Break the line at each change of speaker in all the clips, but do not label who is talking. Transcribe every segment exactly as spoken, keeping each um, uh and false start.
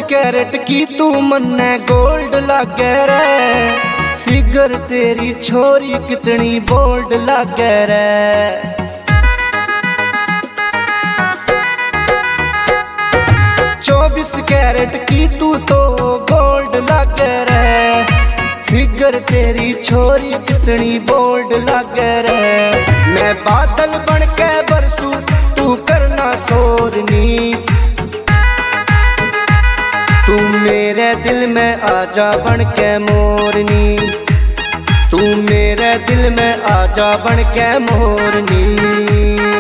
Carat की तू मन्ने गोल्ड लागे रे, फिगर तेरी छोरी कितनी बोल्ड लागे रे। चौबीस कैरेट की तू तो गोल्ड लागे रे, फिगर तेरी छोरी कितनी बोल्ड लागे रे। मैं बादल बन के बरसू तू करना शोरनी, तू मेरे दिल में आजा बन के मोरनी, तू मेरे दिल में आजा बन के मोरनी।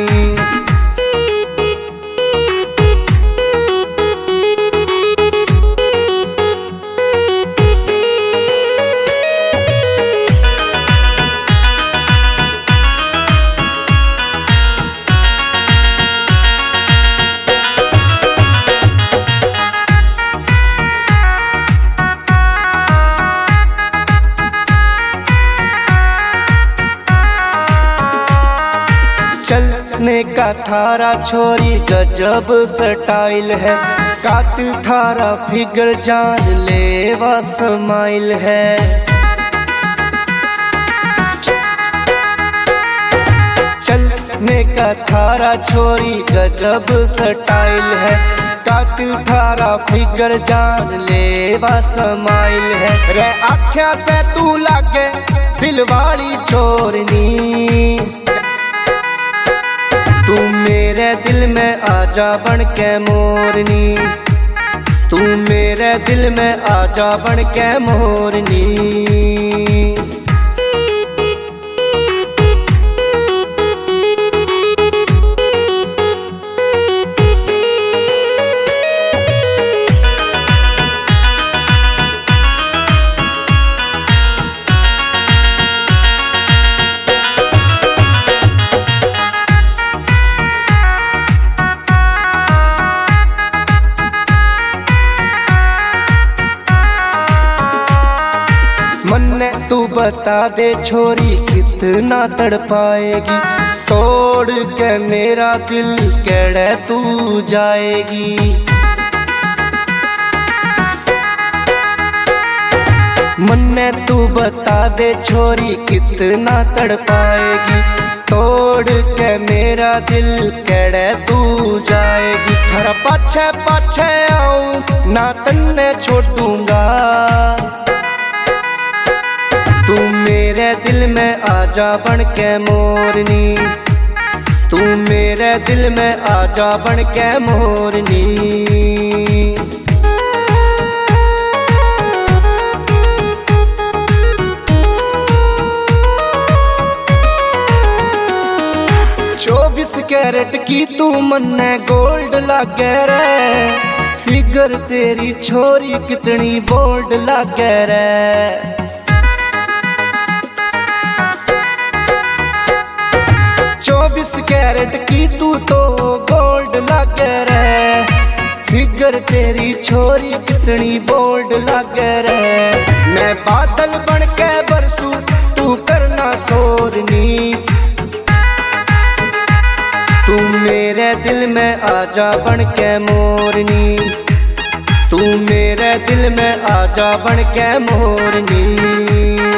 चलने का थारा छोरी गजब स्टाइल है, कातिल थारा फिगर जान लेवा स्माइल है। चलने का थारा छोरी गजब स्टाइल है, कातिल थारा फिगर जान लेवा स्माइल है। रे आख्या से तू लागे दिल वाली चोरनी, तू मेरे दिल में आजा बन के मोरनी, तू मेरे दिल में आजा बन के मोरनी। मन्ने तू बता दे छोरी कितना तड़पाएगी, तोड़ के मेरा दिल केड़े तू जाएगी। मन्ने तू बता दे छोरी कितना तड़पाएगी, तोड़ के मेरा दिल केड़े तू जाएगी। थारा पाछे पाछे आऊं ना तन्ने छोड़ूंगा, तू मेरे दिल में आजा बन के मोरनी, तू मेरे दिल में आजा बन के मोरनी। चौबीस कैरेट की तू मन्ने गोल्ड लागे रे, फिगर तेरी छोरी कितनी बोल्ड लागे रे। चौबीस कैरेट की तू तो गोल्ड लागे रे, फिगर तेरी छोरी कितनी बोल्ड लागे रे। मैं बादल बन के बरसू तू करना शोरनी, तू मेरे दिल में आजा बन के मोरनी, तू मेरे दिल में आजा बन के मोरनी।